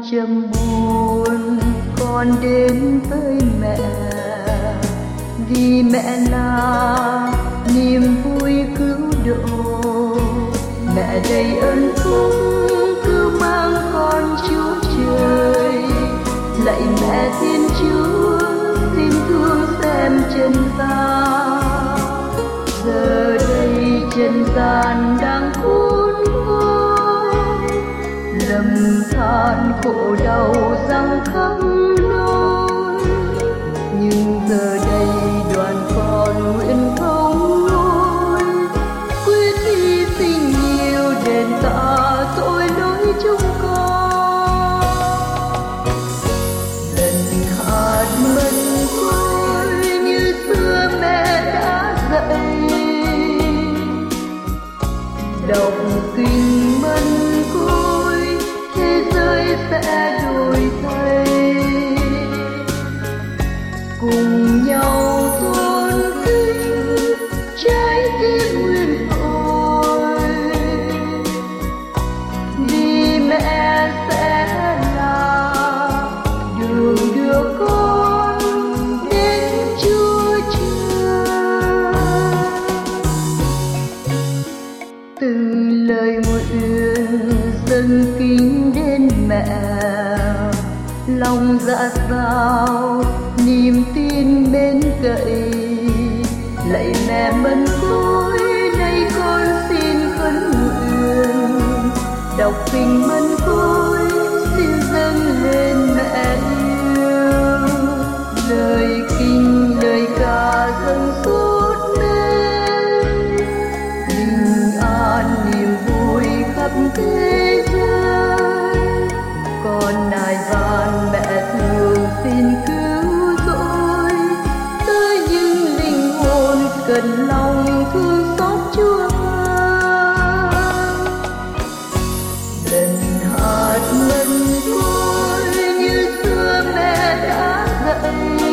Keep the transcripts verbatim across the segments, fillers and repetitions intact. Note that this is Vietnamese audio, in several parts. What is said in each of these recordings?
trầm buồn con đến với mẹ, vì mẹ là niềm vui cứu độ. Mẹ đầy ơn phúc cứ mang con Chúa trời, lạy mẹ Thiên Chúa xin thương xem chân gian. Giờ đây chân gian đang khốn nguy, lầm than khổ đau giăng khắp nơi. Nhưng giờ đây đoàn con nguyện không lối, quyết hy sinh nhiều đền tạ tội lỗi chúng con. Lần hạt mân côi như xưa mẹ đã dạy, đọc kinh mân côi thế giới sẽ đổi thay. Cùng nhau tôn kính trái tim nguyên tội, vì mẹ sẽ là đường đưa con đến Chúa trời. Từng lời nguyện dâng kính đến mẹ, lòng dạ sao niềm tin mến cậy. Lạy mẹ mân côi nay con xin khấn nguyện, đọc kinh mân côi xin dâng lên mẹ yêu. Lời kinh lời ca dâng suốt nên, bình an niềm vui khắp thế giới. Con nài van mẹ thương xin cứu rỗi, tới những linh hồn cần lòng thương xót Chúa. Lần hạt mân côi như xưa mẹ đã dạy,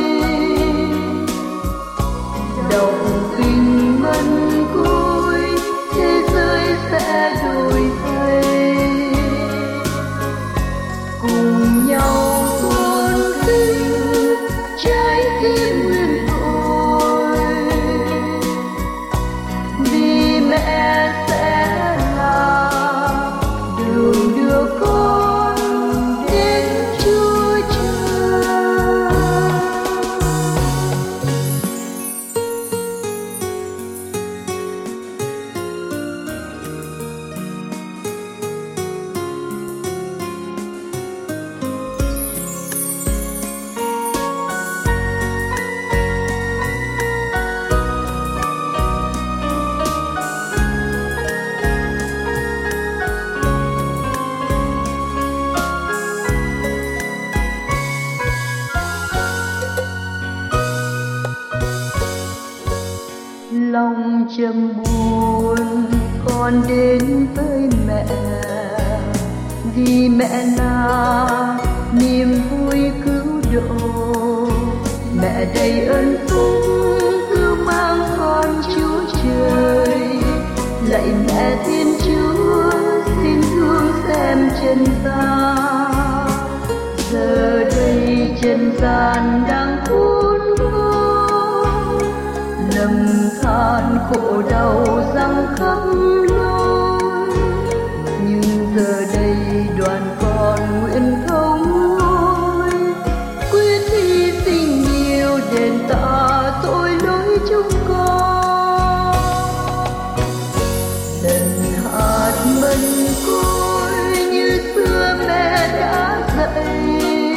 đọc kinh mân côi thế giới sẽ đổi thay. Cùng nhau tôn kính trái tim nguyên tội, vì mẹ sẽ là đường đưa con đến Chúa trời. Lòng trầm buồn con đến với mẹ, vì mẹ là niềm vui cứu độ. Mẹ đầy ơn phúc cứ mang con Chúa trời, lạy mẹ Thiên Chúa xin thương xem chân gian. Giờ đây chân gian đang khốn nguy, lầm than khổ đau giăng khắp nơi. Nhưng giờ đây đoàn con nguyện không lối, quyết hy sinh nhiều đền tạ tội lỗi chúng con. Lần hạt mân côi như xưa mẹ đã dạy,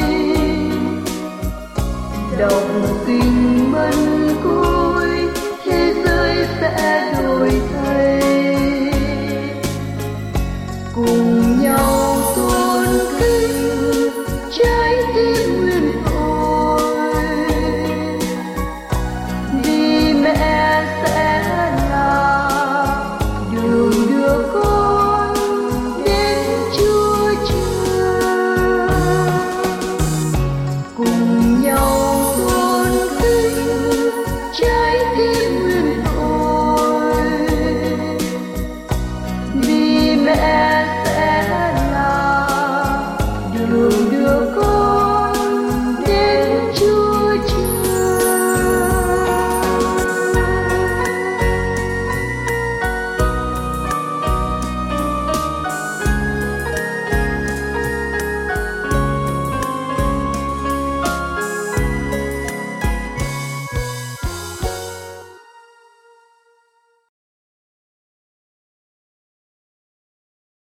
đọc kinh mân côi thế giới sẽ đổi thay. Cùng nhau tôn kính trái tim nguyên tội, vì mẹ sẽ là đường đưa con đến Chúa trời. Cùng nhau tôn kính trái tim nguyên tội, vì mẹ